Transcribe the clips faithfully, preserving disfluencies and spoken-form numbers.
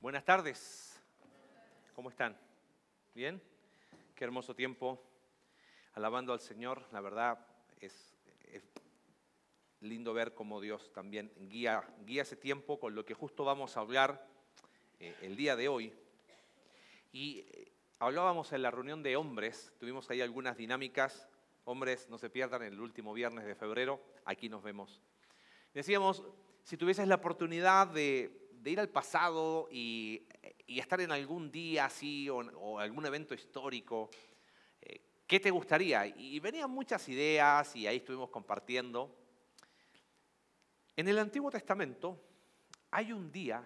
Buenas tardes. ¿Cómo están? ¿Bien? Qué hermoso tiempo alabando al Señor. La verdad es, es lindo ver cómo Dios también guía, guía ese tiempo con lo que justo vamos a hablar eh, el día de hoy. Y eh, hablábamos en la reunión de hombres, tuvimos ahí algunas dinámicas. Hombres, no se pierdan, el último viernes de febrero, aquí nos vemos. Decíamos, si tuvieses la oportunidad de... de ir al pasado y, y estar en algún día así o, o algún evento histórico, eh, ¿qué te gustaría? Y venían muchas ideas y ahí estuvimos compartiendo. En el Antiguo Testamento hay un día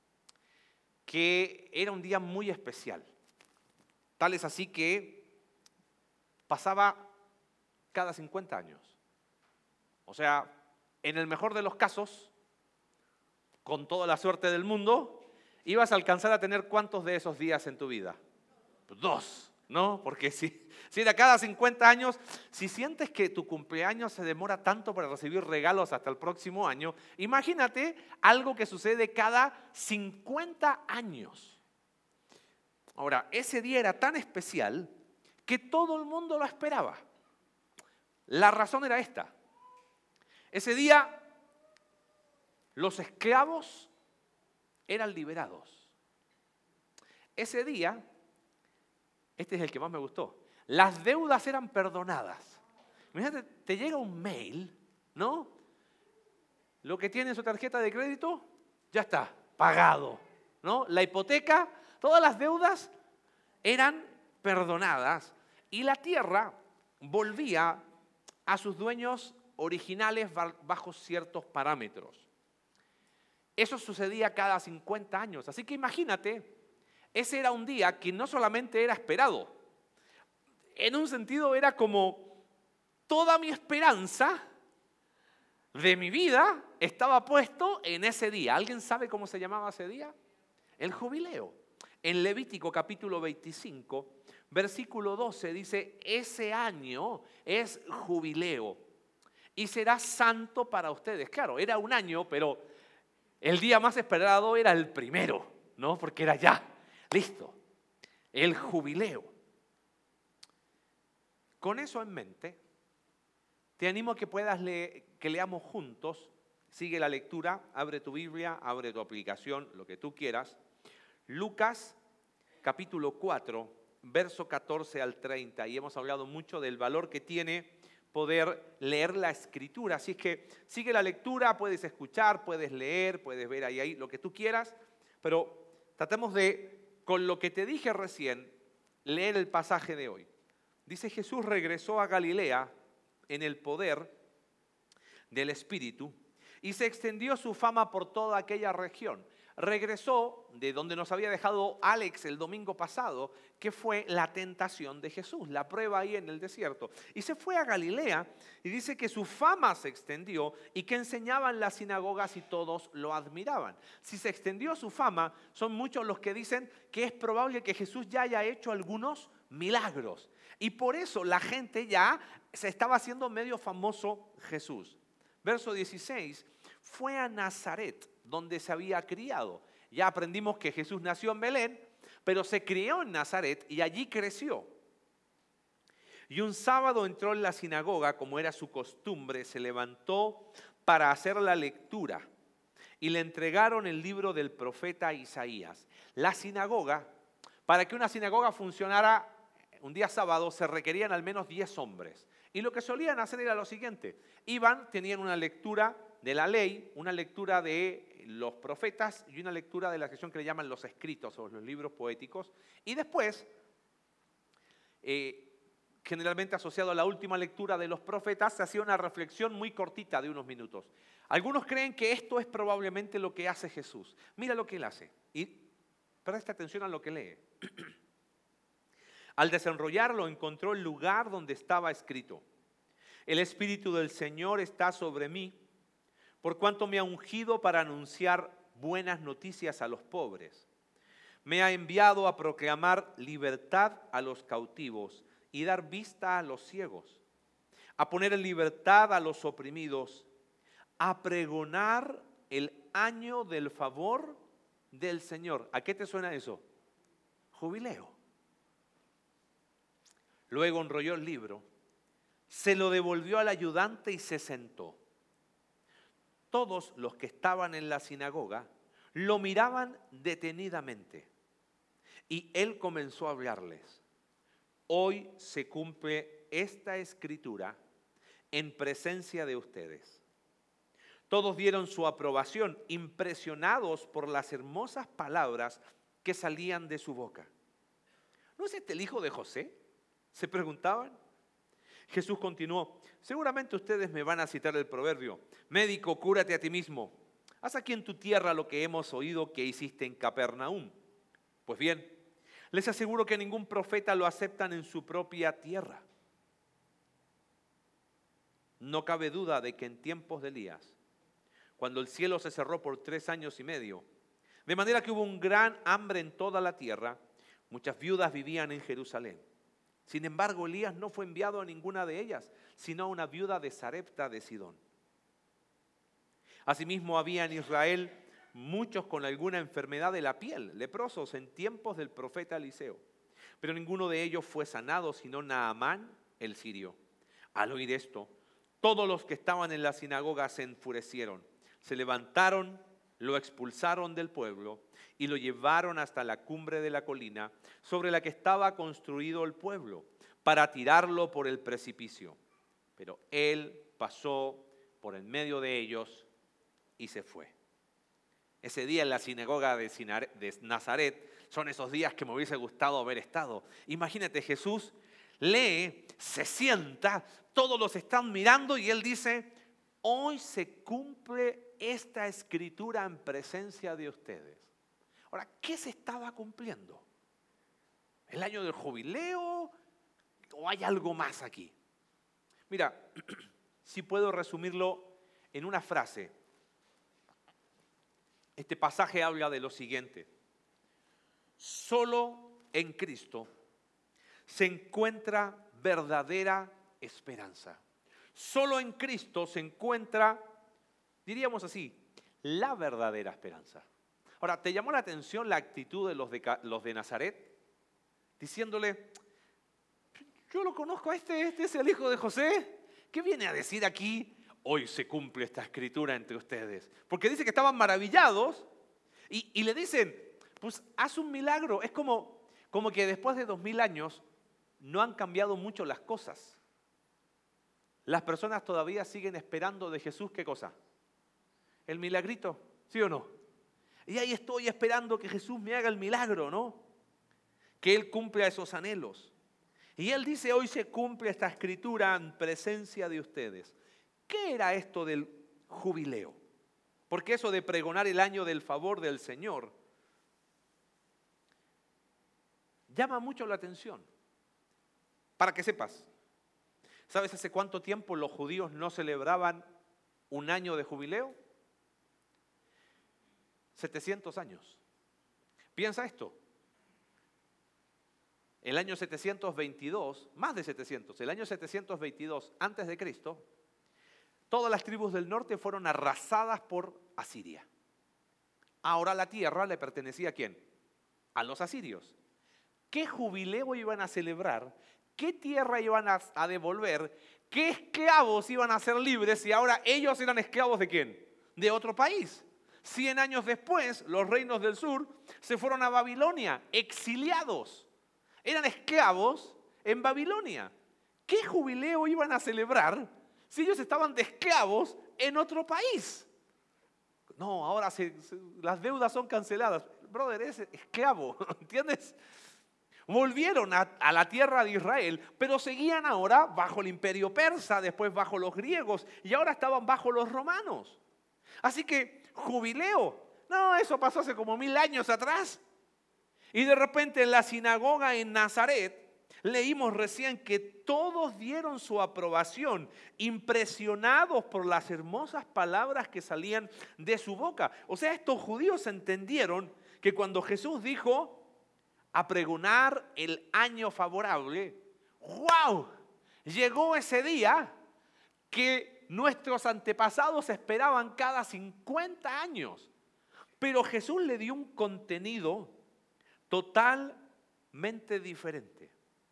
que era un día muy especial. Tal es así que pasaba cada cincuenta años. O sea, en el mejor de los casos, con toda la suerte del mundo, ibas a alcanzar a tener ¿cuántos de esos días en tu vida? Dos, ¿no? Porque si, si era cada cincuenta años, si sientes que tu cumpleaños se demora tanto para recibir regalos hasta el próximo año, imagínate algo que sucede cada cincuenta años. Ahora, ese día era tan especial que todo el mundo lo esperaba. La razón era esta. Ese día los esclavos eran liberados. Ese día, este es el que más me gustó, las deudas eran perdonadas. Imagínate, te llega un mail, ¿no? Lo que tiene en su tarjeta de crédito, ya está, pagado, ¿no? La hipoteca, todas las deudas eran perdonadas y la tierra volvía a sus dueños originales bajo ciertos parámetros. Eso sucedía cada cincuenta años. Así que imagínate, ese era un día que no solamente era esperado. En un sentido era como toda mi esperanza de mi vida estaba puesto en ese día. ¿Alguien sabe cómo se llamaba ese día? El jubileo. En Levítico capítulo veinticinco, versículo doce dice, ese año es jubileo y será santo para ustedes. Claro, era un año, pero el día más esperado era el primero, ¿no? Porque era ya, listo, el jubileo. Con eso en mente, te animo a que puedas leer, que leamos juntos. Sigue la lectura, abre tu Biblia, abre tu aplicación, lo que tú quieras. Lucas, capítulo cuatro, verso catorce al treinta. Y hemos hablado mucho del valor que tiene poder leer la Escritura. Así es que sigue la lectura, puedes escuchar, puedes leer, puedes ver ahí, ahí lo que tú quieras, pero tratemos de, con lo que te dije recién, leer el pasaje de hoy. Dice: Jesús regresó a Galilea en el poder del Espíritu y se extendió su fama por toda aquella región. Regresó de donde nos había dejado Alex el domingo pasado, que fue la tentación de Jesús, la prueba ahí en el desierto. Y se fue a Galilea y dice que su fama se extendió y que enseñaba en las sinagogas y todos lo admiraban. Si se extendió su fama, son muchos los que dicen que es probable que Jesús ya haya hecho algunos milagros. Y por eso la gente ya se estaba haciendo medio famoso Jesús. Verso dieciséis, fue a Nazaret, donde se había criado. Ya aprendimos que Jesús nació en Belén, pero se crió en Nazaret y allí creció. Y un sábado entró en la sinagoga, como era su costumbre, se levantó para hacer la lectura y le entregaron el libro del profeta Isaías. La sinagoga, para que una sinagoga funcionara un día sábado, se requerían al menos diez hombres. Y lo que solían hacer era lo siguiente: iban, tenían una lectura de la ley, una lectura de los profetas y una lectura de la sección que le llaman los escritos o los libros poéticos. Y después, eh, generalmente asociado a la última lectura de los profetas, se hacía una reflexión muy cortita de unos minutos. Algunos creen que esto es probablemente lo que hace Jesús. Mira lo que él hace y presta atención a lo que lee. Al desenrollarlo, encontró el lugar donde estaba escrito: el Espíritu del Señor está sobre mí, por cuanto me ha ungido para anunciar buenas noticias a los pobres. Me ha enviado a proclamar libertad a los cautivos y dar vista a los ciegos, a poner en libertad a los oprimidos, a pregonar el año del favor del Señor. ¿A qué te suena eso? Jubileo. Luego enrolló el libro, se lo devolvió al ayudante y se sentó. Todos los que estaban en la sinagoga lo miraban detenidamente y él comenzó a hablarles. Hoy se cumple esta escritura en presencia de ustedes. Todos dieron su aprobación, impresionados por las hermosas palabras que salían de su boca. ¿No es este el hijo de José?, se preguntaban. Jesús continuó, seguramente ustedes me van a citar el proverbio, médico, cúrate a ti mismo. Haz aquí en tu tierra lo que hemos oído que hiciste en Capernaum. Pues bien, les aseguro que ningún profeta lo aceptan en su propia tierra. No cabe duda de que en tiempos de Elías, cuando el cielo se cerró por tres años y medio, de manera que hubo un gran hambre en toda la tierra, muchas viudas vivían en Jerusalén. Sin embargo, Elías no fue enviado a ninguna de ellas, sino a una viuda de Sarepta de Sidón. Asimismo, había en Israel muchos con alguna enfermedad de la piel, leprosos en tiempos del profeta Eliseo. Pero ninguno de ellos fue sanado, sino Naamán el sirio. Al oír esto, todos los que estaban en la sinagoga se enfurecieron. Se levantaron, lo expulsaron del pueblo y lo llevaron hasta la cumbre de la colina sobre la que estaba construido el pueblo, para tirarlo por el precipicio. Pero él pasó por en medio de ellos y se fue. Ese día en la sinagoga de Nazaret son esos días que me hubiese gustado haber estado. Imagínate, Jesús lee, se sienta, todos los están mirando y él dice, hoy se cumple esta escritura en presencia de ustedes. Ahora, ¿qué se estaba cumpliendo? ¿El año del jubileo o hay algo más aquí? Mira, si puedo resumirlo en una frase. Este pasaje habla de lo siguiente. Solo en Cristo se encuentra verdadera esperanza. Solo en Cristo se encuentra, diríamos así, la verdadera esperanza. Ahora, ¿te llamó la atención la actitud de los de, los de Nazaret? Diciéndole, yo lo conozco a este, este es el hijo de José. ¿Qué viene a decir aquí? Hoy se cumple esta escritura entre ustedes. Porque dice que estaban maravillados y, y le dicen, pues haz un milagro. Es como, como que después de dos mil años no han cambiado mucho las cosas. Las personas todavía siguen esperando de Jesús, ¿qué cosa? El milagrito, ¿sí o no? Y ahí estoy esperando que Jesús me haga el milagro, ¿no? Que Él cumpla esos anhelos. Y Él dice, hoy se cumple esta escritura en presencia de ustedes. ¿Qué era esto del jubileo? Porque eso de pregonar el año del favor del Señor llama mucho la atención. Para que sepas, ¿sabes hace cuánto tiempo los judíos no celebraban un año de jubileo? setecientos años. Piensa esto. El año setecientos veintidós, más de setecientos, el año setecientos veintidós antes de Cristo, todas las tribus del norte fueron arrasadas por Asiria. Ahora la tierra le pertenecía ¿a quién? A los asirios. ¿Qué jubileo iban a celebrar? ¿Qué tierra iban a, a devolver? ¿Qué esclavos iban a ser libres si ahora ellos eran esclavos de quién? De otro país. Cien años después, los reinos del sur se fueron a Babilonia, exiliados. Eran esclavos en Babilonia. ¿Qué jubileo iban a celebrar si ellos estaban de esclavos en otro país? No, ahora se, se, las deudas son canceladas. Brother, eres esclavo, ¿entiendes? Volvieron a, a la tierra de Israel, pero seguían ahora bajo el imperio persa, después bajo los griegos y ahora estaban bajo los romanos. Así que, jubileo, no, eso pasó hace como mil años atrás. Y de repente en la sinagoga en Nazaret, leímos recién que todos dieron su aprobación, impresionados por las hermosas palabras que salían de su boca. O sea, estos judíos entendieron que cuando Jesús dijo a pregonar el año favorable, ¡wow! Llegó ese día que nuestros antepasados esperaban cada cincuenta años Pero Jesús le dio un contenido totalmente diferente.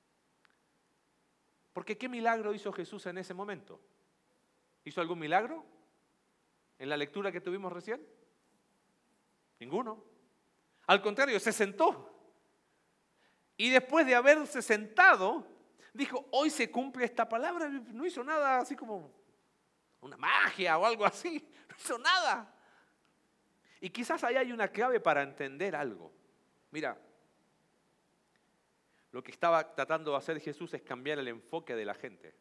Porque ¿qué milagro hizo Jesús en ese momento? ¿Hizo algún milagro en la lectura que tuvimos recién? Ninguno. Al contrario, se sentó. Y después de haberse sentado, dijo, hoy se cumple esta palabra. No hizo nada así como una magia o algo así. No hizo nada. Y quizás ahí hay una clave para entender algo. Mira, lo que estaba tratando de hacer Jesús es cambiar el enfoque de la gente.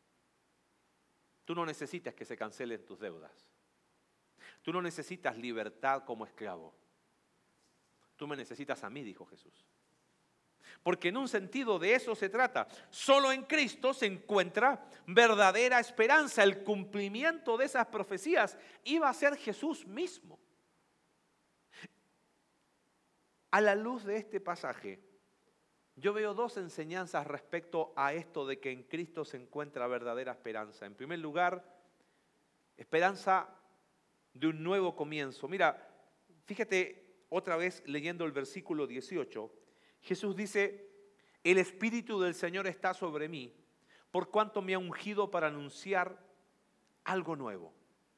Tú no necesitas que se cancelen tus deudas. Tú no necesitas libertad como esclavo. Tú me necesitas a mí, dijo Jesús. Porque en un sentido de eso se trata. Solo en Cristo se encuentra verdadera esperanza. El cumplimiento de esas profecías iba a ser Jesús mismo. A la luz de este pasaje, yo veo dos enseñanzas respecto a esto de que en Cristo se encuentra verdadera esperanza. En primer lugar, esperanza de un nuevo comienzo. Mira, fíjate otra vez leyendo el versículo dieciocho. Jesús dice, el Espíritu del Señor está sobre mí, por cuanto me ha ungido para anunciar algo nuevo.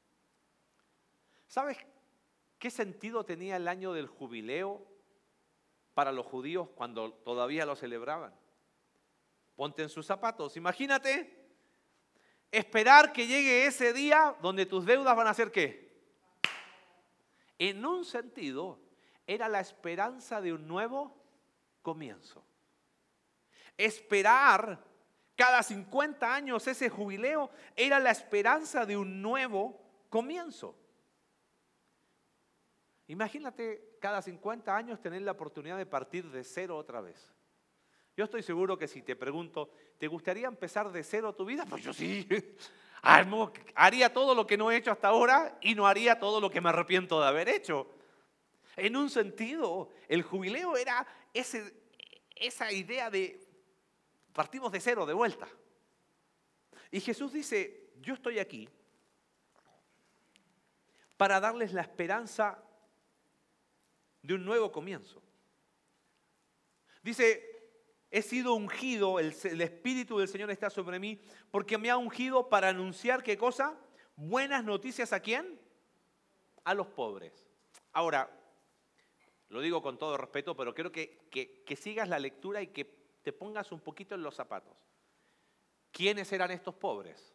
¿Sabes qué sentido tenía el año del jubileo para los judíos cuando todavía lo celebraban? Ponte en sus zapatos. Imagínate esperar que llegue ese día donde tus deudas van a ser ¿qué? En un sentido, era la esperanza de un nuevo comienzo. Esperar cada cincuenta años ese jubileo era la esperanza de un nuevo comienzo. Imagínate cada cincuenta años tener la oportunidad de partir de cero otra vez. Yo estoy seguro que si te pregunto, ¿te gustaría empezar de cero tu vida? Pues yo sí. Haría todo lo que no he hecho hasta ahora y no haría todo lo que me arrepiento de haber hecho. En un sentido, el jubileo era ese, esa idea de partimos de cero, de vuelta. Y Jesús dice, yo estoy aquí para darles la esperanza de un nuevo comienzo. Dice, he sido ungido, el, el Espíritu del Señor está sobre mí, porque me ha ungido para anunciar, ¿qué cosa? Buenas noticias, ¿a quién? A los pobres. Ahora, lo digo con todo respeto, pero quiero que, que, que sigas la lectura y que te pongas un poquito en los zapatos. ¿Quiénes eran estos pobres?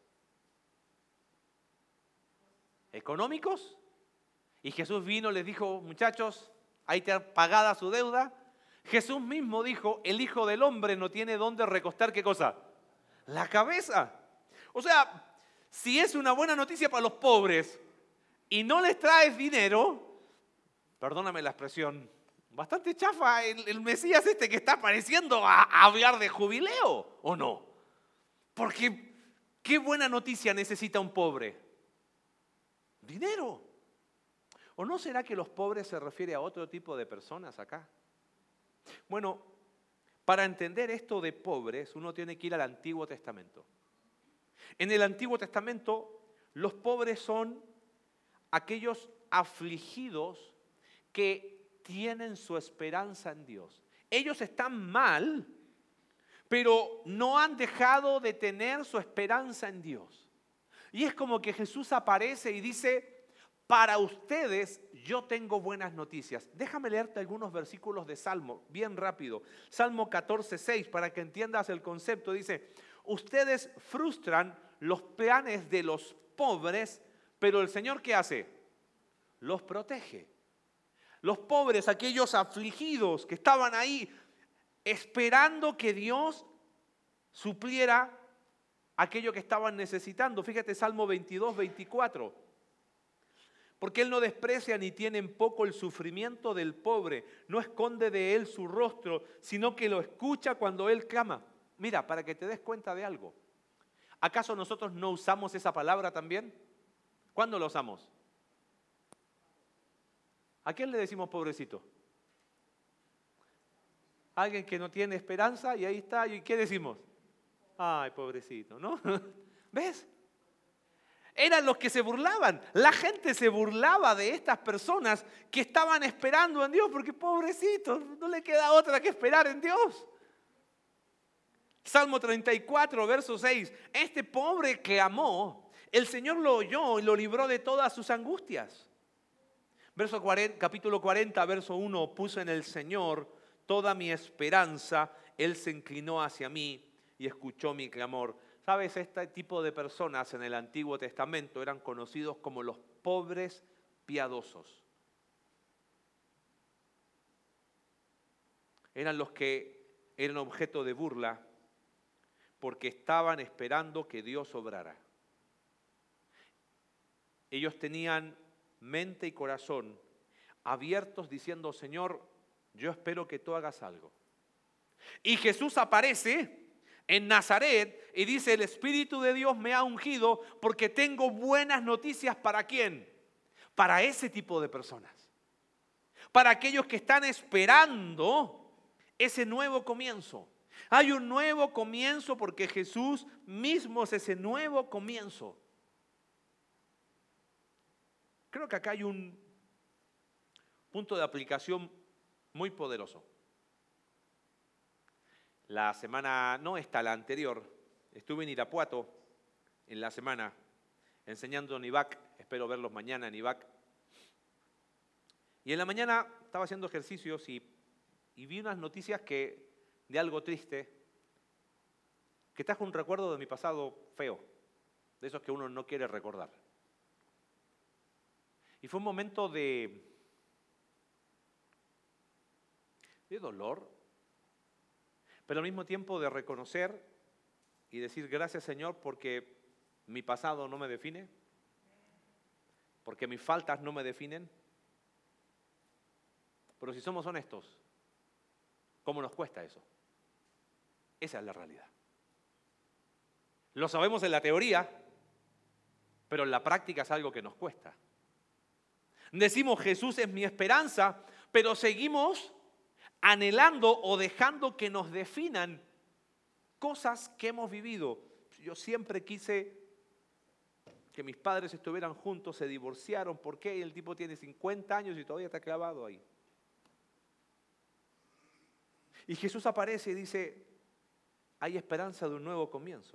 ¿Económicos? Y Jesús vino y les dijo, muchachos, ahí está pagada su deuda. Jesús mismo dijo, el Hijo del Hombre no tiene dónde recostar, ¿qué cosa? La cabeza. O sea, si es una buena noticia para los pobres y no les traes dinero, perdóname la expresión, bastante chafa el, el Mesías este que está apareciendo a, a hablar de jubileo, ¿o no? Porque, ¿qué buena noticia necesita un pobre? Dinero. ¿O no será que los pobres se refiere a otro tipo de personas acá? Bueno, para entender esto de pobres, uno tiene que ir al Antiguo Testamento. En el Antiguo Testamento, los pobres son aquellos afligidos que tienen su esperanza en Dios. Ellos están mal, pero no han dejado de tener su esperanza en Dios. Y es como que Jesús aparece y dice, para ustedes yo tengo buenas noticias. Déjame leerte algunos versículos de Salmo, bien rápido. Salmo catorce, seis, para que entiendas el concepto. Dice, ustedes frustran los planes de los pobres, pero el Señor, ¿qué hace? Los protege. Los pobres, aquellos afligidos que estaban ahí esperando que Dios supliera aquello que estaban necesitando. Fíjate Salmo veintidós, veinticuatro. Porque Él no desprecia ni tiene en poco el sufrimiento del pobre, no esconde de Él su rostro, sino que lo escucha cuando Él clama. Mira, para que te des cuenta de algo. ¿Acaso nosotros no usamos esa palabra también? ¿Cuándo la usamos? ¿A quién le decimos pobrecito? Alguien que no tiene esperanza y ahí está. ¿Y qué decimos? Ay, pobrecito, ¿no? ¿Ves? Eran los que se burlaban. La gente se burlaba de estas personas que estaban esperando en Dios, porque pobrecitos, no le queda otra que esperar en Dios. Salmo treinta y cuatro, verso seis. Este pobre clamó, el Señor lo oyó y lo libró de todas sus angustias. Verso cuarenta, capítulo cuarenta, verso uno. Puse en el Señor toda mi esperanza. Él se inclinó hacia mí y escuchó mi clamor. ¿Sabes? Este tipo de personas en el Antiguo Testamento eran conocidos como los pobres piadosos. Eran los que eran objeto de burla porque estaban esperando que Dios obrara. Ellos tenían mente y corazón abiertos diciendo, Señor, yo espero que tú hagas algo. Y Jesús aparece en Nazaret y dice, el Espíritu de Dios me ha ungido porque tengo buenas noticias. ¿Para quién? Para ese tipo de personas. Para aquellos que están esperando ese nuevo comienzo. Hay un nuevo comienzo porque Jesús mismo es ese nuevo comienzo. Creo que acá hay un punto de aplicación muy poderoso. La semana, no esta, la anterior, estuve en Irapuato en la semana enseñando en I V A C. Espero verlos mañana en I V A C. Y en la mañana estaba haciendo ejercicios y, y vi unas noticias que, de algo triste, que trajo un recuerdo de mi pasado feo, de esos que uno no quiere recordar. Y fue un momento de, de dolor, pero al mismo tiempo de reconocer y decir gracias, Señor, porque mi pasado no me define, porque mis faltas no me definen. Pero si somos honestos, ¿cómo nos cuesta eso? Esa es la realidad. Lo sabemos en la teoría, pero en la práctica es algo que nos cuesta. Decimos, Jesús es mi esperanza, pero seguimos anhelando o dejando que nos definan cosas que hemos vivido. Yo siempre quise que mis padres estuvieran juntos, se divorciaron. ¿Por qué? El tipo tiene cincuenta años y todavía está clavado ahí. Y Jesús aparece y dice, hay esperanza de un nuevo comienzo.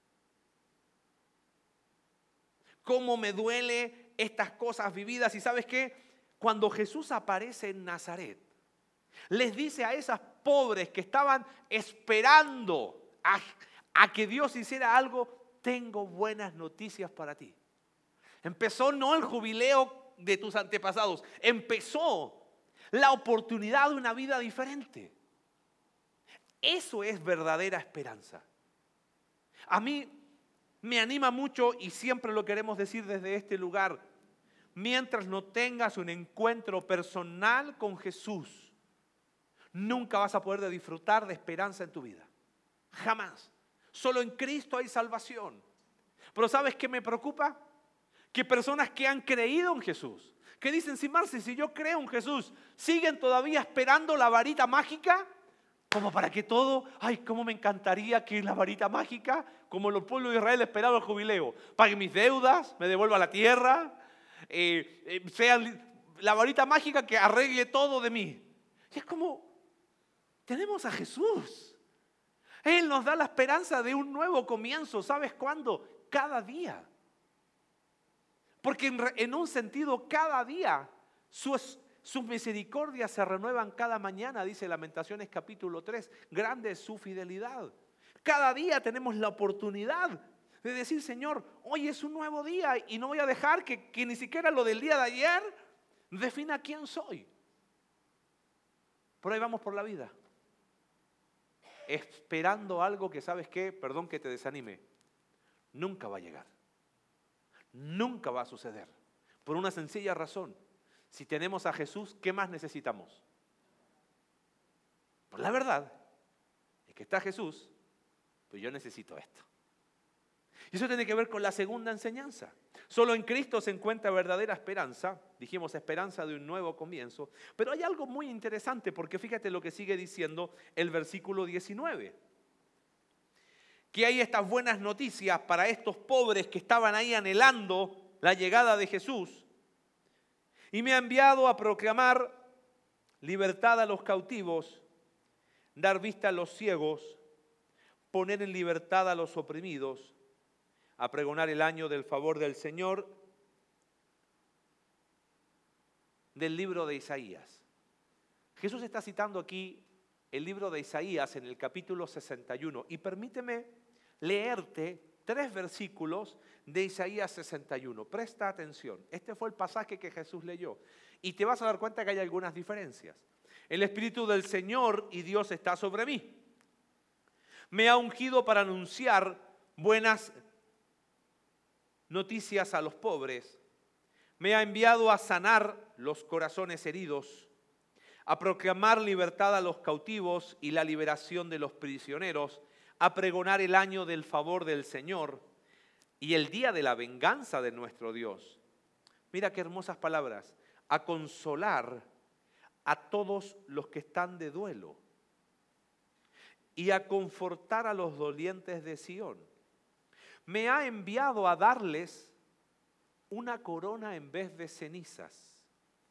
¿Cómo me duele estas cosas vividas? Y ¿sabes qué? Cuando Jesús aparece en Nazaret, les dice a esas pobres que estaban esperando a, a que Dios hiciera algo, tengo buenas noticias para ti. Empezó no el jubileo de tus antepasados, empezó la oportunidad de una vida diferente. Eso es verdadera esperanza. A mí me anima mucho y siempre lo queremos decir desde este lugar. Mientras no tengas un encuentro personal con Jesús, nunca vas a poder disfrutar de esperanza en tu vida. Jamás. Solo en Cristo hay salvación. Pero ¿sabes qué me preocupa? Que personas que han creído en Jesús, que dicen, sí, Marci, si yo creo en Jesús, siguen todavía esperando la varita mágica, como para que todo, ay, cómo me encantaría que la varita mágica, como el pueblo de Israel esperaba el jubileo, pague mis deudas, me devuelva la tierra, eh, eh, sea la varita mágica que arregle todo de mí. Y es como, tenemos a Jesús. Él nos da la esperanza de un nuevo comienzo. ¿Sabes cuándo? Cada día. Porque en, en un sentido, cada día sus, sus misericordias se renuevan cada mañana, dice Lamentaciones capítulo tres. Grande es su fidelidad. Cada día tenemos la oportunidad de decir, Señor, hoy es un nuevo día y no voy a dejar que, que ni siquiera lo del día de ayer defina quién soy. Por ahí vamos por la vida, esperando algo que, ¿sabes qué? Perdón que te desanime, nunca va a llegar. Nunca va a suceder. Por una sencilla razón. Si tenemos a Jesús, ¿qué más necesitamos? Pues la verdad es que está Jesús, pues yo necesito esto. Y eso tiene que ver con la segunda enseñanza. Solo en Cristo se encuentra verdadera esperanza. Dijimos esperanza de un nuevo comienzo. Pero hay algo muy interesante porque fíjate lo que sigue diciendo el versículo diecinueve. que hay estas buenas noticias para estos pobres que estaban ahí anhelando la llegada de Jesús. Y me ha enviado a proclamar libertad a los cautivos, dar vista a los ciegos, poner en libertad a los oprimidos, a pregonar el año del favor del Señor, del libro de Isaías. Jesús está citando aquí el libro de Isaías en el capítulo sesenta y uno. Y permíteme leerte tres versículos de Isaías sesenta y uno. Presta atención. Este fue el pasaje que Jesús leyó. Y te vas a dar cuenta que hay algunas diferencias. El Espíritu del Señor y Dios está sobre mí. Me ha ungido para anunciar buenas noticias a los pobres. Me ha enviado a sanar los corazones heridos, a proclamar libertad a los cautivos y la liberación de los prisioneros, a pregonar el año del favor del Señor y el día de la venganza de nuestro Dios. Mira qué hermosas palabras. A consolar a todos los que están de duelo y a confortar a los dolientes de Sión. Me ha enviado a darles una corona en vez de cenizas,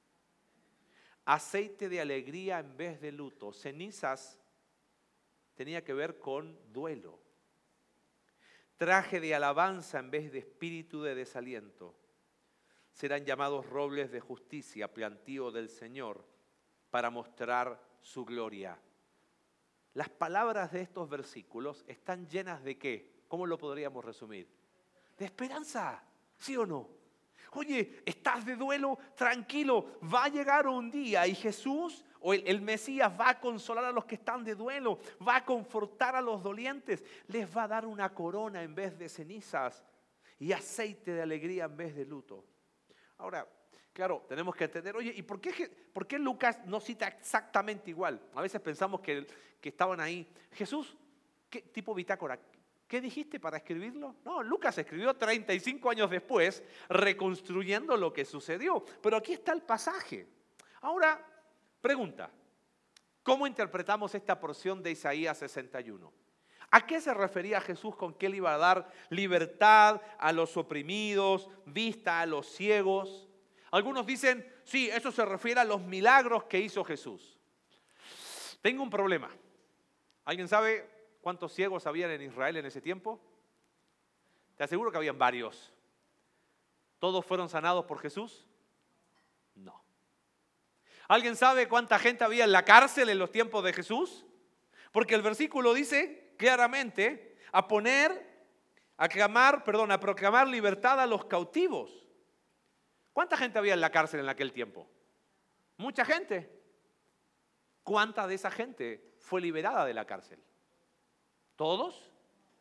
aceite de alegría en vez de luto. Cenizas tenía que ver con duelo. Traje de alabanza en vez de espíritu de desaliento. Serán llamados robles de justicia, plantío del Señor, para mostrar su gloria. Las palabras de estos versículos están llenas de ¿qué? ¿Cómo lo podríamos resumir? De esperanza, ¿sí o no? Oye, estás de duelo, tranquilo, va a llegar un día y Jesús o el, el Mesías va a consolar a los que están de duelo, va a confortar a los dolientes, les va a dar una corona en vez de cenizas y aceite de alegría en vez de luto. Ahora, claro, tenemos que entender, oye, ¿y por qué, por qué Lucas no cita exactamente igual? A veces pensamos que, que estaban ahí. Jesús, ¿qué tipo bitácora? ¿Qué dijiste para escribirlo? No, Lucas escribió treinta y cinco años después, reconstruyendo lo que sucedió. Pero aquí está el pasaje. Ahora, pregunta, ¿cómo interpretamos esta porción de Isaías sesenta y uno? ¿A qué se refería Jesús con que él iba a dar libertad a los oprimidos, vista a los ciegos? Algunos dicen, sí, eso se refiere a los milagros que hizo Jesús. Tengo un problema. ¿Alguien sabe cuántos ciegos habían en Israel en ese tiempo? Te aseguro que habían varios. ¿Todos fueron sanados por Jesús? No. ¿Alguien sabe cuánta gente había en la cárcel en los tiempos de Jesús? Porque el versículo dice claramente a poner, a clamar, perdón, a proclamar libertad a los cautivos. ¿Cuánta gente había en la cárcel en aquel tiempo? Mucha gente. ¿Cuánta de esa gente fue liberada de la cárcel? ¿Todos?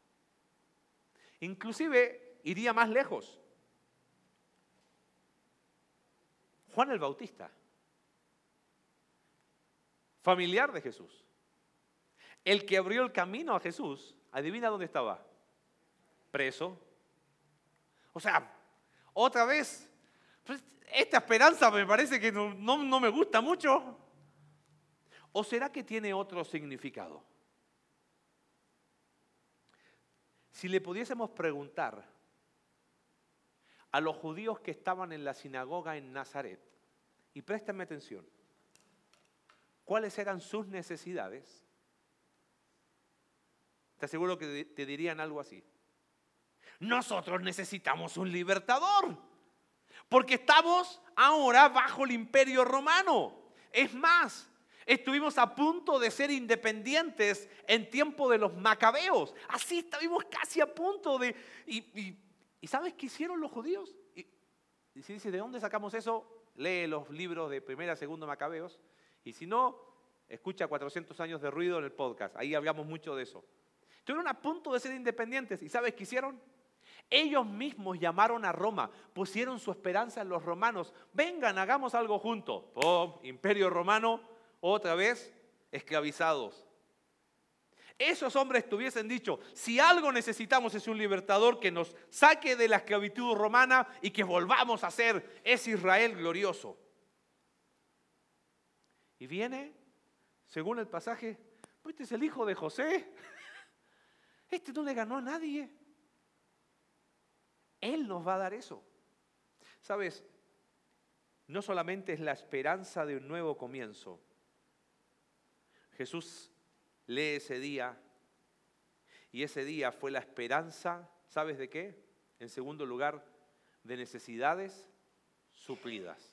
Inclusive iría más lejos. Juan el Bautista, familiar de Jesús, el que abrió el camino a Jesús, adivina dónde estaba. Preso. O sea, otra vez, pues, esta esperanza me parece que no, no, no me gusta mucho. ¿O será que tiene otro significado? Si le pudiésemos preguntar a los judíos que estaban en la sinagoga en Nazaret, y préstame atención, ¿cuáles eran sus necesidades? Te aseguro que te dirían algo así. Nosotros necesitamos un libertador, porque estamos ahora bajo el imperio romano. Es más, estuvimos a punto de ser independientes en tiempo de los macabeos. Así estuvimos casi a punto de... ¿Y, y, ¿y sabes qué hicieron los judíos? Y, y si dices, ¿de dónde sacamos eso? Lee los libros de primera, segundo macabeos. Y si no, escucha cuatrocientos años de ruido en el podcast. Ahí hablamos mucho de eso. Estuvieron a punto de ser independientes. ¿Y sabes qué hicieron? Ellos mismos llamaron a Roma, pusieron su esperanza en los romanos. Vengan, hagamos algo juntos. ¡Pum! Imperio romano, otra vez esclavizados. Esos hombres tuviesen dicho, si algo necesitamos es un libertador que nos saque de la esclavitud romana y que volvamos a ser ese Israel glorioso. Y viene, según el pasaje, pues este es el hijo de José. Este no le ganó a nadie. Él nos va a dar eso. ¿Sabes? No solamente es la esperanza de un nuevo comienzo. Jesús lee ese día y ese día fue la esperanza, ¿sabes de qué? En segundo lugar, de necesidades suplidas.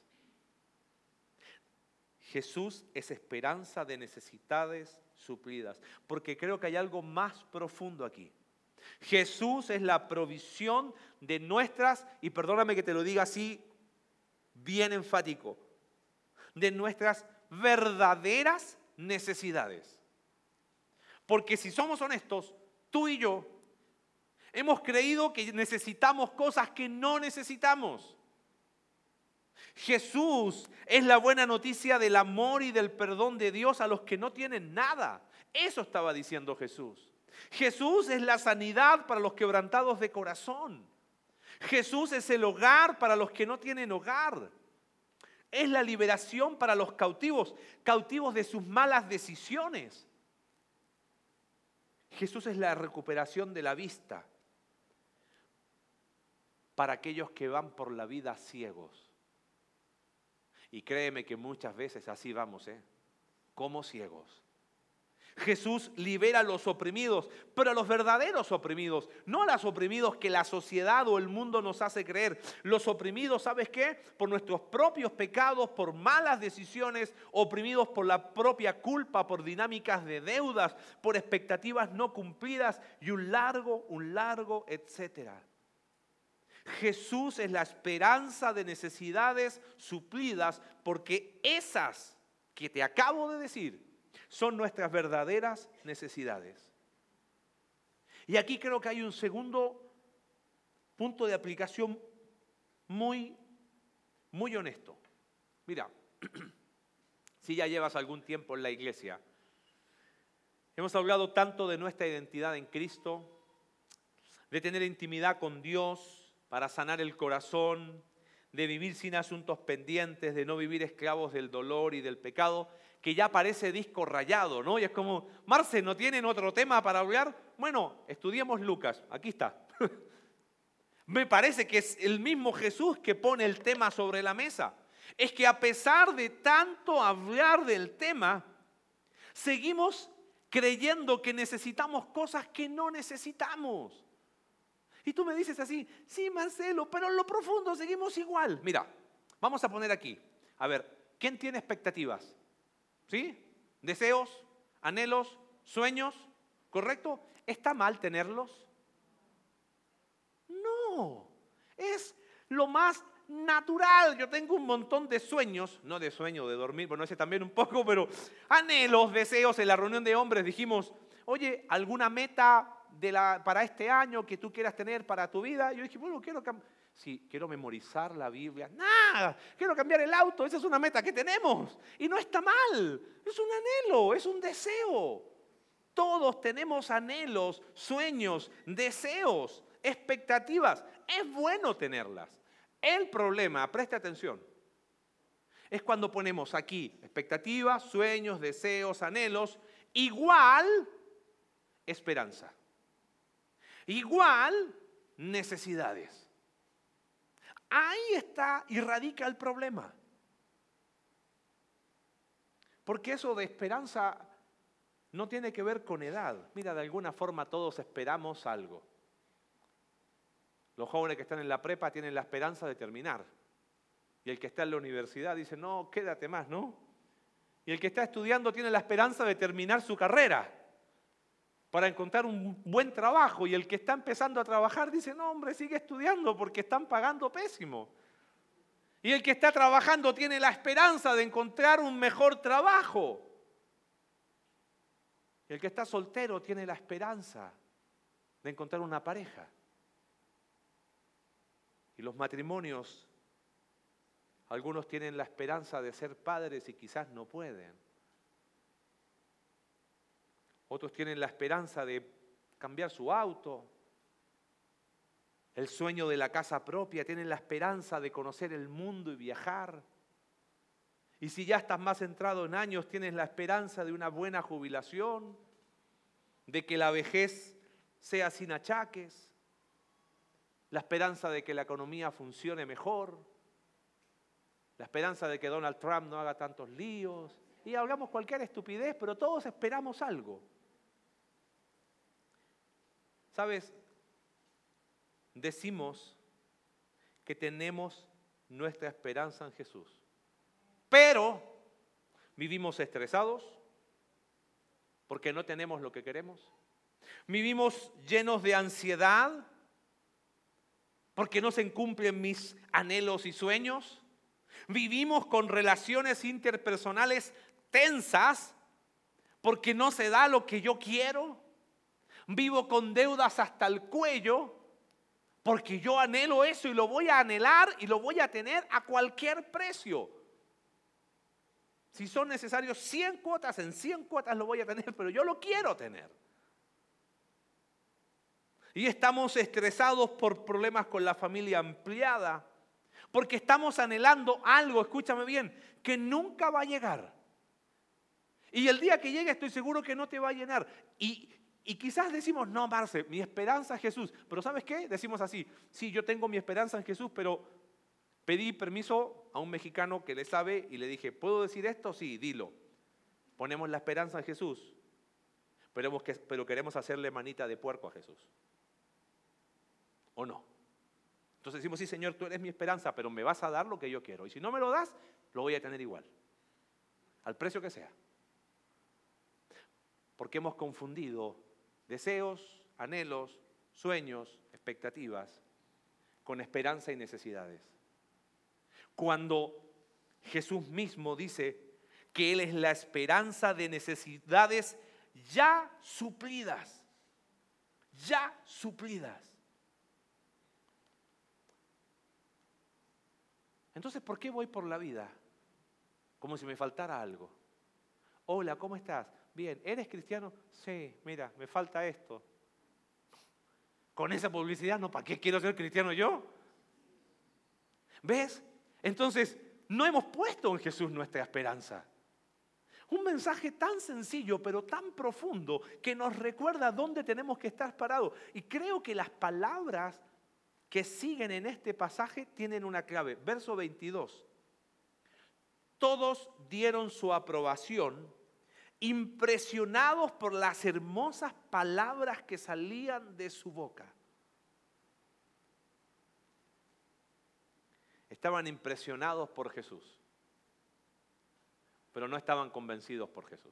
Jesús es esperanza de necesidades suplidas, porque creo que hay algo más profundo aquí. Jesús es la provisión de nuestras, y perdóname que te lo diga así, bien enfático, de nuestras verdaderas necesidades. Porque si somos honestos, tú y yo hemos creído que necesitamos cosas que no necesitamos. Jesús es la buena noticia del amor y del perdón de Dios a los que no tienen nada. Eso estaba diciendo Jesús. Jesús es la sanidad para los quebrantados de corazón. Jesús es el hogar para los que no tienen hogar. Es la liberación para los cautivos, cautivos de sus malas decisiones. Jesús es la recuperación de la vista para aquellos que van por la vida ciegos. Y créeme que muchas veces así vamos, ¿eh? Como ciegos. Jesús libera a los oprimidos, pero a los verdaderos oprimidos, no a los oprimidos que la sociedad o el mundo nos hace creer. Los oprimidos, ¿sabes qué? Por nuestros propios pecados, por malas decisiones, oprimidos por la propia culpa, por dinámicas de deudas, por expectativas no cumplidas y un largo, un largo, etcétera. Jesús es la esperanza de necesidades suplidas, porque esas que te acabo de decir son nuestras verdaderas necesidades. Y aquí creo que hay un segundo punto de aplicación muy, muy honesto. Mira, si ya llevas algún tiempo en la iglesia, hemos hablado tanto de nuestra identidad en Cristo, de tener intimidad con Dios para sanar el corazón, de vivir sin asuntos pendientes, de no vivir esclavos del dolor y del pecado, que ya parece disco rayado, ¿no? Y es como, Marce, ¿no tienen otro tema para hablar? Bueno, estudiemos Lucas, aquí está. Me parece que es el mismo Jesús que pone el tema sobre la mesa. Es que a pesar de tanto hablar del tema, seguimos creyendo que necesitamos cosas que no necesitamos. Y tú me dices así, sí, Marcelo, pero en lo profundo seguimos igual. Mira, vamos a poner aquí, a ver, ¿quién tiene expectativas? ¿Sí? ¿Deseos? ¿Anhelos? ¿Sueños? ¿Correcto? ¿Está mal tenerlos? No, es lo más natural. Yo tengo un montón de sueños, no de sueño de dormir, bueno, ese también un poco, pero anhelos, deseos. En la reunión de hombres dijimos, oye, ¿alguna meta de la, para este año que tú quieras tener para tu vida? Yo dije, bueno, quiero cambiar. Sí, quiero memorizar la Biblia. Nada, quiero cambiar el auto. Esa es una meta que tenemos. Y no está mal. Es un anhelo, es un deseo. Todos tenemos anhelos, sueños, deseos, expectativas. Es bueno tenerlas. El problema, presta atención, es cuando ponemos aquí expectativas, sueños, deseos, anhelos, igual esperanza. Igual necesidades. Ahí está y radica el problema. Porque eso de esperanza no tiene que ver con edad. Mira, de alguna forma todos esperamos algo. Los jóvenes que están en la prepa tienen la esperanza de terminar. Y el que está en la universidad dice, no, quédate más, ¿no? Y el que está estudiando tiene la esperanza de terminar su carrera para encontrar un buen trabajo, y el que está empezando a trabajar dice, no hombre, sigue estudiando porque están pagando pésimo. Y el que está trabajando tiene la esperanza de encontrar un mejor trabajo. Y el que está soltero tiene la esperanza de encontrar una pareja. Y los matrimonios, algunos tienen la esperanza de ser padres y quizás no pueden. Otros tienen la esperanza de cambiar su auto, el sueño de la casa propia, tienen la esperanza de conocer el mundo y viajar. Y si ya estás más centrado en años, tienes la esperanza de una buena jubilación, de que la vejez sea sin achaques, la esperanza de que la economía funcione mejor, la esperanza de que Donald Trump no haga tantos líos, y hablamos cualquier estupidez, pero todos esperamos algo. ¿Sabes? Decimos que tenemos nuestra esperanza en Jesús, pero vivimos estresados porque no tenemos lo que queremos. Vivimos llenos de ansiedad porque no se cumplen mis anhelos y sueños. Vivimos con relaciones interpersonales tensas porque no se da lo que yo quiero. Vivo con deudas hasta el cuello porque yo anhelo eso y lo voy a anhelar y lo voy a tener a cualquier precio. Si son necesarios cien cuotas, en cien cuotas lo voy a tener, pero yo lo quiero tener. Y estamos estresados por problemas con la familia ampliada, porque estamos anhelando algo, escúchame bien, que nunca va a llegar. Y el día que llegue estoy seguro que no te va a llenar. Y, y quizás decimos, no, Marce, mi esperanza es Jesús. Pero ¿sabes qué? Decimos así, sí, yo tengo mi esperanza en Jesús, pero pedí permiso a un mexicano que le sabe y le dije, ¿puedo decir esto? Sí, dilo. Ponemos la esperanza en Jesús, pero, que, pero queremos hacerle manita de puerco a Jesús. ¿O no? Entonces decimos, sí, Señor, tú eres mi esperanza, pero me vas a dar lo que yo quiero. Y si no me lo das, lo voy a tener igual, al precio que sea. Porque hemos confundido deseos, anhelos, sueños, expectativas con esperanza y necesidades. Cuando Jesús mismo dice que Él es la esperanza de necesidades ya suplidas, ya suplidas. Entonces, ¿por qué voy por la vida como si me faltara algo? Hola, ¿cómo estás? Bien, ¿eres cristiano? Sí, mira, me falta esto. Con esa publicidad, no, ¿para qué quiero ser cristiano yo? ¿Ves? Entonces, no hemos puesto en Jesús nuestra esperanza. Un mensaje tan sencillo, pero tan profundo, que nos recuerda dónde tenemos que estar parados. Y creo que las palabras que siguen en este pasaje tienen una clave. Verso veintidós. Todos dieron su aprobación, impresionados por las hermosas palabras que salían de su boca. Estaban impresionados por Jesús, pero no estaban convencidos por Jesús.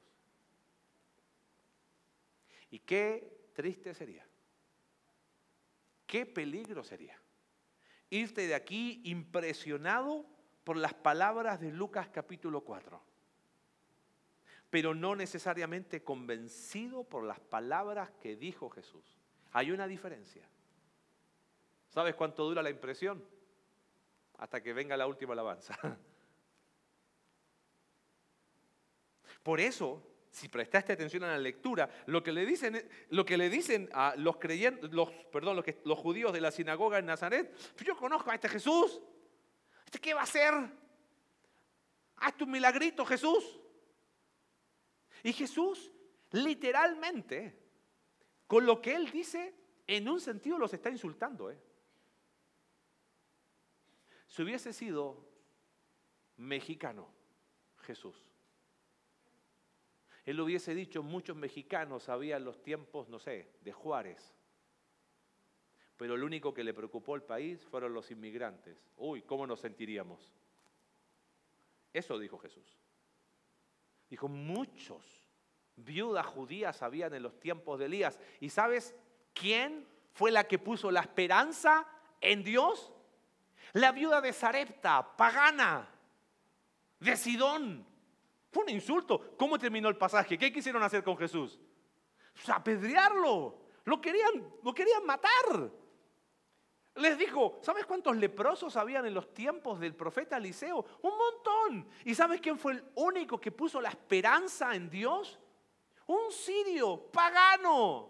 Y qué triste sería, qué peligro sería irte de aquí impresionado por las palabras de Lucas capítulo cuatro, pero no necesariamente convencido por las palabras que dijo Jesús. Hay una diferencia. ¿Sabes cuánto dura la impresión? Hasta que venga la última alabanza. Por eso, si prestaste atención a la lectura, lo que le dicen, lo que le dicen a los creyentes, los, perdón, los, que, los judíos de la sinagoga en Nazaret, yo conozco a este Jesús. ¿Este qué va a hacer? Hazte un milagrito, Jesús. Y Jesús, literalmente, con lo que Él dice, en un sentido los está insultando, ¿eh? Si hubiese sido mexicano, Jesús, Él hubiese dicho, muchos mexicanos había en los tiempos, no sé, de Juárez, pero lo único que le preocupó al país fueron los inmigrantes. Uy, ¿cómo nos sentiríamos? Eso dijo Jesús. Dijo, muchos viudas judías habían en los tiempos de Elías. ¿Y sabes quién fue la que puso la esperanza en Dios? La viuda de Sarepta, pagana, de Sidón. Fue un insulto. ¿Cómo terminó el pasaje? ¿Qué quisieron hacer con Jesús? Pues apedrearlo. Lo querían, lo querían matar. Les dijo, ¿sabes cuántos leprosos habían en los tiempos del profeta Eliseo? Un montón. ¿Y sabes quién fue el único que puso la esperanza en Dios? Un sirio, pagano.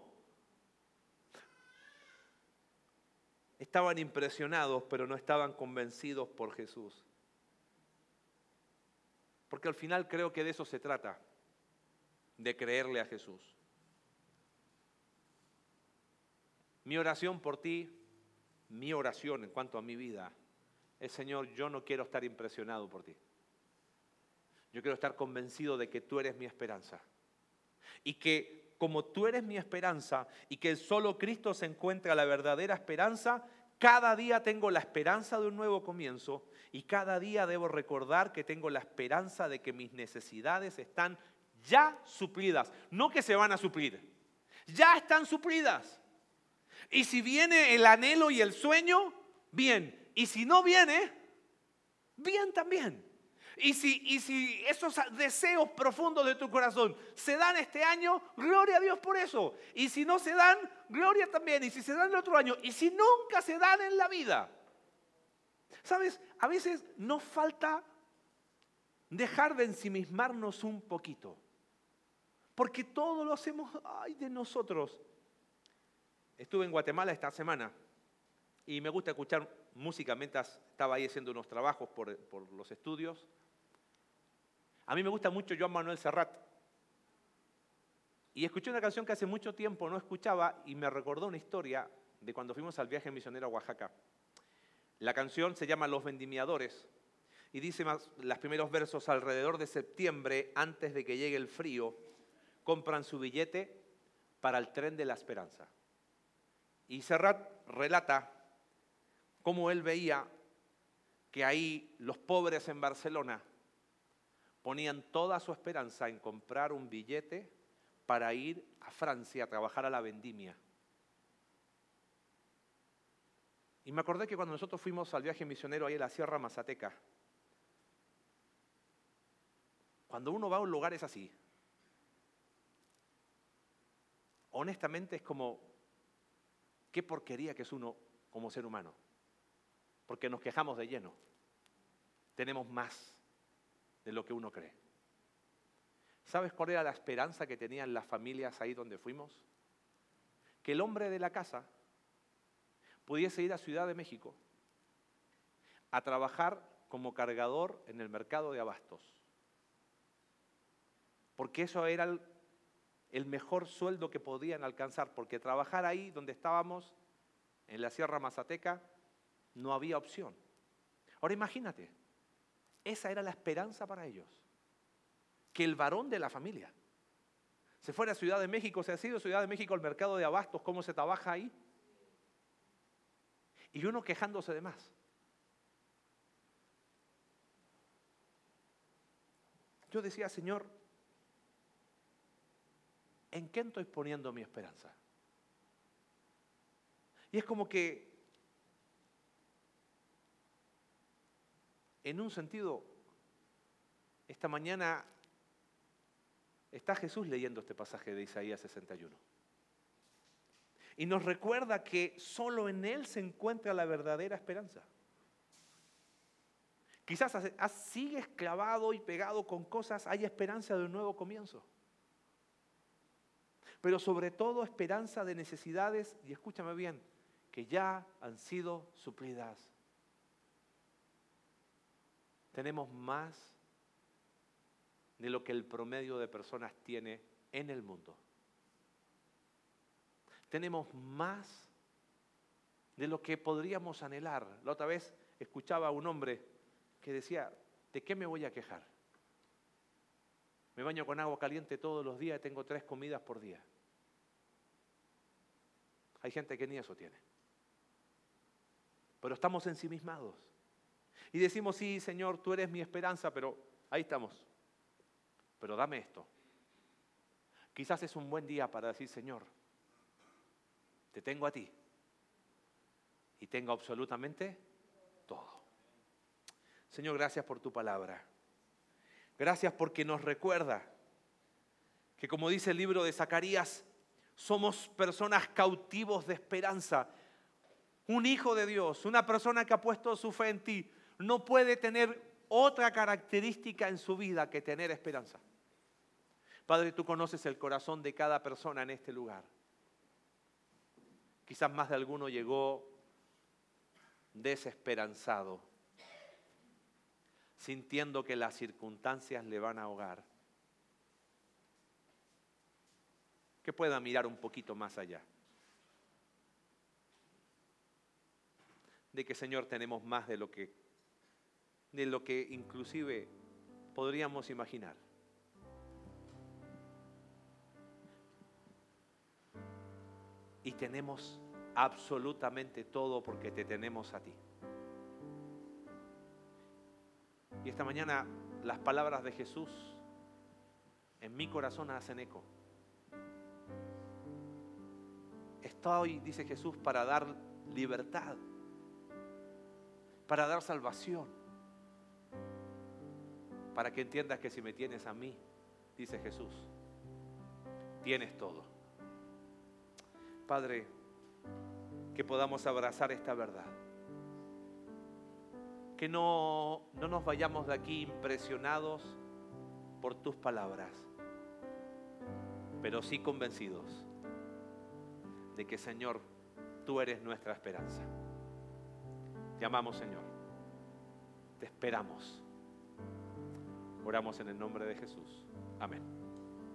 Estaban impresionados, pero no estaban convencidos por Jesús. Porque al final creo que de eso se trata, de creerle a Jesús. Mi oración por ti, mi oración en cuanto a mi vida, es, Señor, yo no quiero estar impresionado por ti. Yo quiero estar convencido de que tú eres mi esperanza. Y que como tú eres mi esperanza y que solo Cristo se encuentra la verdadera esperanza, cada día tengo la esperanza de un nuevo comienzo y cada día debo recordar que tengo la esperanza de que mis necesidades están ya suplidas. No que se van a suplir, ya están suplidas. Y si viene el anhelo y el sueño, bien. Y si no viene, bien también. Y si, y si esos deseos profundos de tu corazón se dan este año, gloria a Dios por eso. Y si no se dan, gloria también. Y si se dan el otro año, y si nunca se dan en la vida. ¿Sabes? A veces nos falta dejar de ensimismarnos un poquito. Porque todo lo hacemos, ay, de nosotros. Estuve en Guatemala esta semana y me gusta escuchar música mientras estaba ahí haciendo unos trabajos por, por los estudios. A mí me gusta mucho Joan Manuel Serrat. Y escuché una canción que hace mucho tiempo no escuchaba y me recordó una historia de cuando fuimos al viaje misionero a Oaxaca. La canción se llama Los Vendimiadores y dice más, los primeros versos: alrededor de septiembre, antes de que llegue el frío, compran su billete para el tren de la esperanza. Y Serrat relata cómo él veía que ahí los pobres en Barcelona ponían toda su esperanza en comprar un billete para ir a Francia a trabajar a la vendimia. Y me acordé que cuando nosotros fuimos al viaje misionero ahí en la Sierra Mazateca, cuando uno va a un lugar es así. Honestamente es como, qué porquería que es uno como ser humano. Porque nos quejamos de lleno. Tenemos más de lo que uno cree. ¿Sabes cuál era la esperanza que tenían las familias ahí donde fuimos? Que el hombre de la casa pudiese ir a Ciudad de México a trabajar como cargador en el mercado de abastos. Porque eso era el, el mejor sueldo que podían alcanzar, porque trabajar ahí donde estábamos, en la Sierra Mazateca, no había opción. Ahora imagínate, esa era la esperanza para ellos. Que el varón de la familia se fuera a Ciudad de México. ¿Se ha sido Ciudad de México el mercado de abastos? ¿Cómo se trabaja ahí? Y uno quejándose de más. Yo decía, Señor, ¿en qué estoy poniendo mi esperanza? Y es como que, en un sentido, esta mañana está Jesús leyendo este pasaje de Isaías sesenta y uno. Y nos recuerda que solo en Él se encuentra la verdadera esperanza. Quizás sigues clavado y pegado con cosas, hay esperanza de un nuevo comienzo. Pero sobre todo esperanza de necesidades, y escúchame bien, que ya han sido suplidas. Tenemos más de lo que el promedio de personas tiene en el mundo. Tenemos más de lo que podríamos anhelar. La otra vez escuchaba a un hombre que decía, ¿de qué me voy a quejar? Me baño con agua caliente todos los días y tengo tres comidas por día. Hay gente que ni eso tiene. Pero estamos ensimismados. Y decimos, sí, Señor, tú eres mi esperanza, pero ahí estamos. Pero dame esto. Quizás es un buen día para decir, Señor, te tengo a ti y tengo absolutamente todo. Señor, gracias por tu palabra. Gracias porque nos recuerda que, como dice el libro de Zacarías, somos personas cautivos de esperanza. Un hijo de Dios, una persona que ha puesto su fe en ti, no puede tener otra característica en su vida que tener esperanza. Padre, tú conoces el corazón de cada persona en este lugar. Quizás más de alguno llegó desesperanzado, sintiendo que las circunstancias le van a ahogar. Que pueda mirar un poquito más allá. de que, Señor, tenemos más de lo que, de lo que inclusive podríamos imaginar. Y tenemos absolutamente todo porque te tenemos a ti. Y esta mañana las palabras de Jesús en mi corazón hacen eco. Estoy, dice Jesús, para dar libertad, para dar salvación, para que entiendas que si me tienes a mí, dice Jesús, tienes todo. Padre, que podamos abrazar esta verdad. Que no, no nos vayamos de aquí impresionados por tus palabras, pero sí convencidos de que, Señor, tú eres nuestra esperanza. Te amamos, Señor. Te esperamos. Oramos en el nombre de Jesús. Amén.